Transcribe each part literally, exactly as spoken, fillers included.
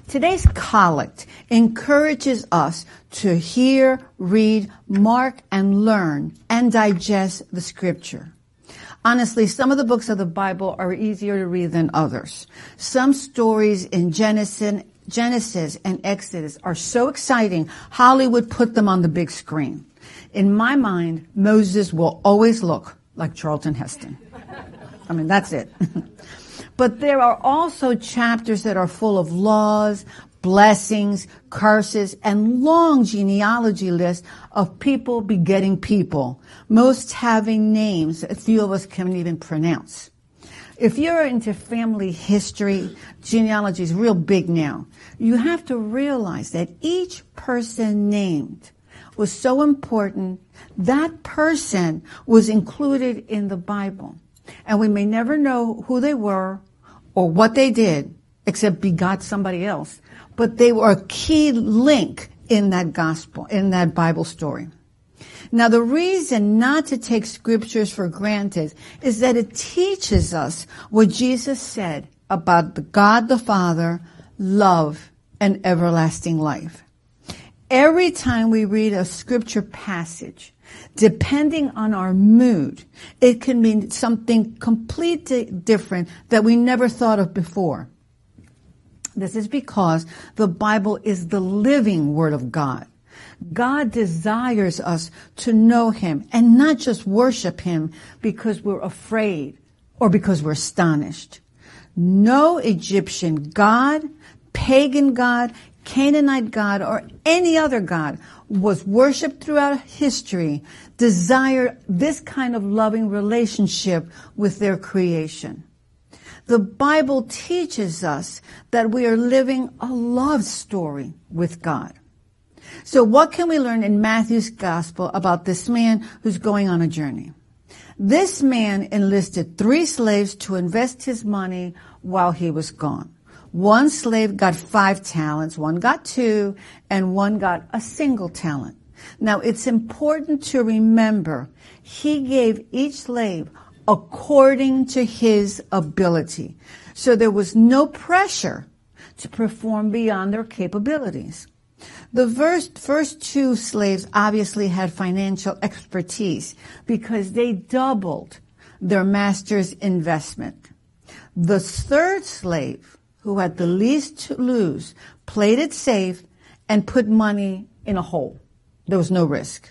Today's collect encourages us to hear, read, mark, and learn and digest the scripture. Honestly, some of the books of the Bible are easier to read than others. Some stories in Genesis, Genesis and Exodus are so exciting, Hollywood put them on the big screen. In my mind, Moses will always look like Charlton Heston. I mean, that's it. But there are also chapters that are full of laws, blessings, curses, and long genealogy lists of people begetting people, most having names that few of us can even pronounce. If you're into family history, genealogy is real big now. You have to realize that each person named was so important. That person was included in the Bible. And we may never know who they were or what they did, except begot somebody else. But they were a key link in that gospel, in that Bible story. Now, the reason not to take scriptures for granted is that it teaches us what Jesus said about the God the Father, love, and everlasting life. Every time we read a scripture passage, depending on our mood, it can mean something completely different that we never thought of before. This is because the Bible is the living Word of God. God desires us to know Him and not just worship Him because we're afraid or because we're astonished. No Egyptian god, pagan god, Canaanite god, or any other god was worshipped throughout history, desired this kind of loving relationship with their creation. The Bible teaches us that we are living a love story with God. So what can we learn in Matthew's gospel about this man who's going on a journey? This man enlisted three slaves to invest his money while he was gone. One slave got five talents, one got two, and one got a single talent. Now, it's important to remember he gave each slave according to his ability. So there was no pressure to perform beyond their capabilities. The first, first two slaves obviously had financial expertise because they doubled their master's investment. The third slave, who had the least to lose, played it safe and put money in a hole. There was no risk.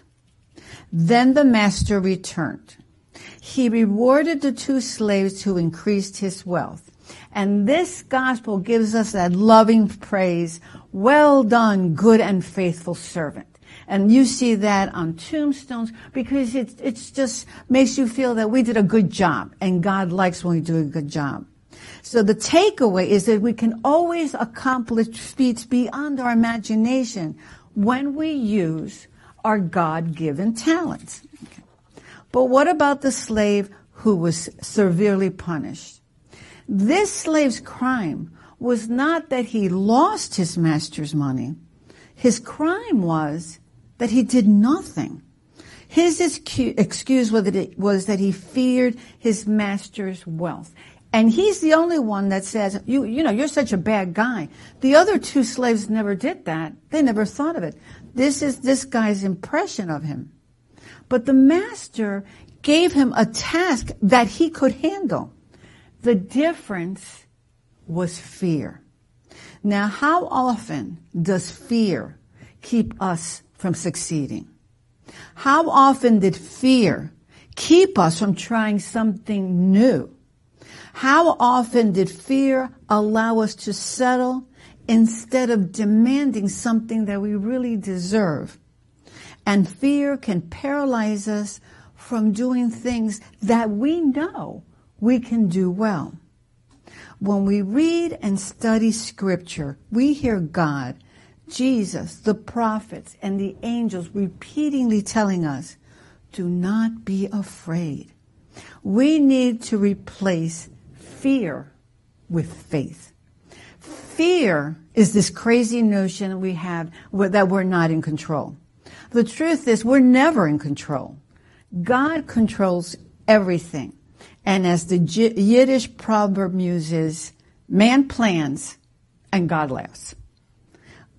Then the master returned. He rewarded the two slaves who increased his wealth. And this gospel gives us that loving praise, well done, good and faithful servant. And you see that on tombstones because it it's just makes you feel that we did a good job, and God likes when we do a good job. So the takeaway is that we can always accomplish feats beyond our imagination when we use our God-given talents. Okay. But what about the slave who was severely punished? This slave's crime was not that he lost his master's money. His crime was that he did nothing. His excuse was that he feared his master's wealth. And he's the only one that says, you, you know, you're such a bad guy. The other two slaves never did that. They never thought of it. This is this guy's impression of him. But the master gave him a task that he could handle. The difference was fear. Now, how often does fear keep us from succeeding? How often did fear keep us from trying something new? How often did fear allow us to settle instead of demanding something that we really deserve? And fear can paralyze us from doing things that we know we can do well. When we read and study Scripture, we hear God, Jesus, the prophets, and the angels repeatedly telling us, do not be afraid. We need to replace fear with faith. Fear is this crazy notion we have that we're not in control. The truth is we're never in control. God controls everything. And as the Yiddish proverb uses, man plans and God laughs.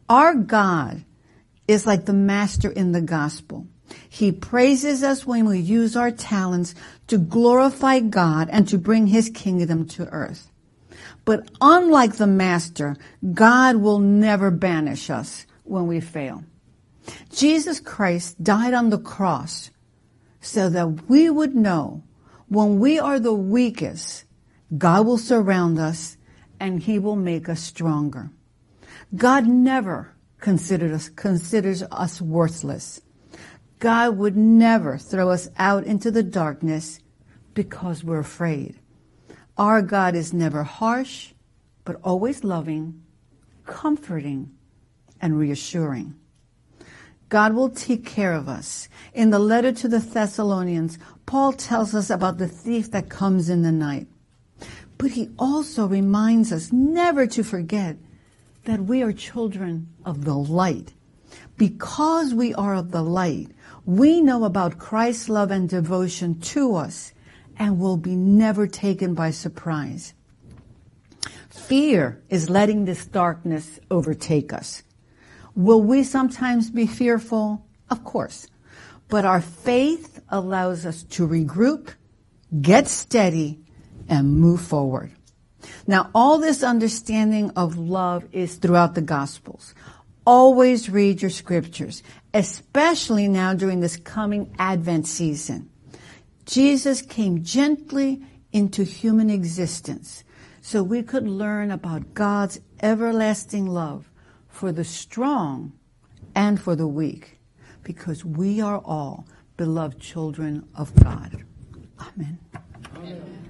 Our God is like the master in the gospel. He praises us when we use our talents to glorify God and to bring his kingdom to earth. But unlike the master, God will never banish us when we fail. Jesus Christ died on the cross so that we would know when we are the weakest, God will surround us and he will make us stronger. God never considered us, considers us worthless. God would never throw us out into the darkness because we're afraid. Our God is never harsh, but always loving, comforting, and reassuring. God will take care of us. In the letter to the Thessalonians, Paul tells us about the thief that comes in the night. But he also reminds us never to forget that we are children of the light. Because we are of the light, we know about Christ's love and devotion to us and will be never taken by surprise. Fear is letting this darkness overtake us. Will we sometimes be fearful? Of course. But our faith allows us to regroup, get steady, and move forward. Now, all this understanding of love is throughout the Gospels. Always read your scriptures, especially now during this coming Advent season. Jesus came gently into human existence so we could learn about God's everlasting love for the strong and for the weak, because we are all beloved children of God. Amen. Amen.